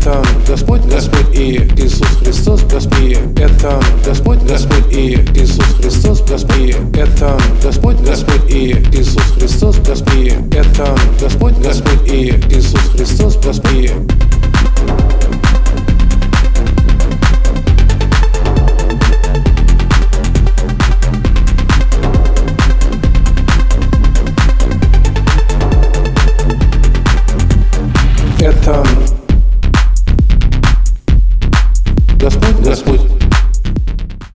Это Господь, Господь и Иисус Христос, Господь. Это Господь, Господь и Иисус Христос, Господь. Это Господь, Господь и Иисус Христос, Господь. Это Господь, Господь и Иисус Христос, Господь.